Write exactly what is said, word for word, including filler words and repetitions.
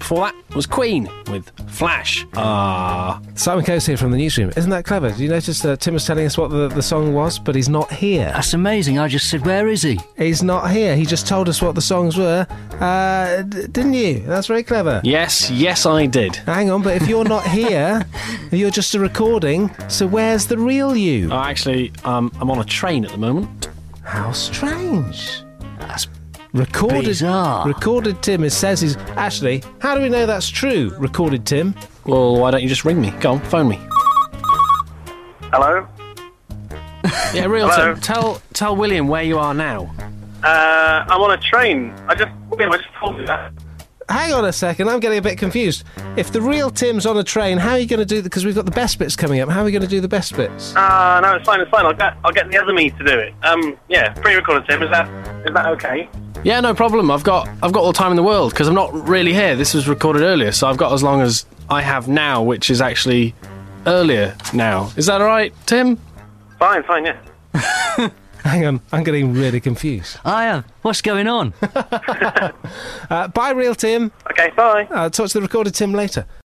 Before that was Queen with Flash. Ah. Simon Coates here from the newsroom. Isn't that clever? Did you notice that Tim was telling us what the, the song was, but he's not here? That's amazing. I just said, where is he? He's not here. He just told us what the songs were. Uh, d- didn't you? That's very clever. Yes, yes I did. Hang on, but if you're not here, you're just a recording, so where's the real you? Oh, actually, um, I'm on a train at the moment. How strange. That's Recorded, bizarre. recorded Tim. It says he's... Actually, how do we know that's true, recorded Tim? Well, why don't you just ring me? Go on, phone me. Hello? Yeah, real Hello? Tim. Tell, tell William where you are now. Uh, I'm on a train. I just, William, I just told you that. Hang on a second, I'm getting a bit confused. If the real Tim's on a train, how are you going to do... Because we've got the best bits coming up. How are we going to do the best bits? Uh, no, it's fine, it's fine. I'll get, I'll get the other me to do it. Um, yeah, pre-recorded, Tim. Is that, is that okay? Yeah, no problem. I've got I've got all the time in the world because I'm not really here. This was recorded earlier, so I've got as long as I have now, which is actually earlier now. Is that all right, Tim? Fine, fine, yeah. Hang on, I'm getting really confused. I am. What's going on? Uh, bye, real Tim. Okay, bye. I'll talk to the recorded Tim later.